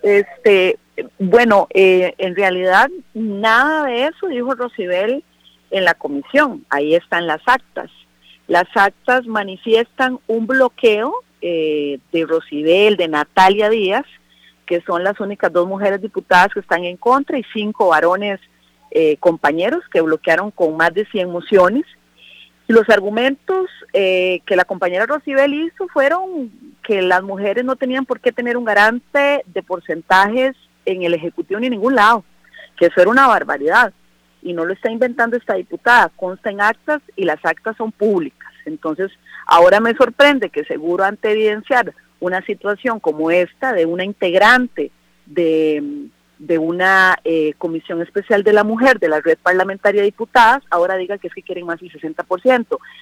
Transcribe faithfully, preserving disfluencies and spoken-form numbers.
Este, bueno, eh, en realidad nada de eso dijo Rosibel en la comisión. Ahí están las actas. Las actas manifiestan un bloqueo eh, de Rosibel, de Natalia Díaz, que son las únicas dos mujeres diputadas que están en contra, y cinco varones eh, compañeros que bloquearon con más de cien mociones. Los argumentos eh, que la compañera Rosibel hizo fueron que las mujeres no tenían por qué tener un garante de porcentajes en el Ejecutivo ni en ningún lado, que eso era una barbaridad, y no lo está inventando esta diputada, consta en actas y las actas son públicas. Entonces, ahora me sorprende que seguro ante evidenciar una situación como esta de una integrante de... de una eh, comisión especial de la mujer de la red parlamentaria de diputadas, ahora diga que es que quieren más del sesenta por ciento.